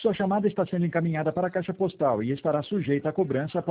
Sua chamada está sendo encaminhada para a caixa postal e estará sujeita a cobrança após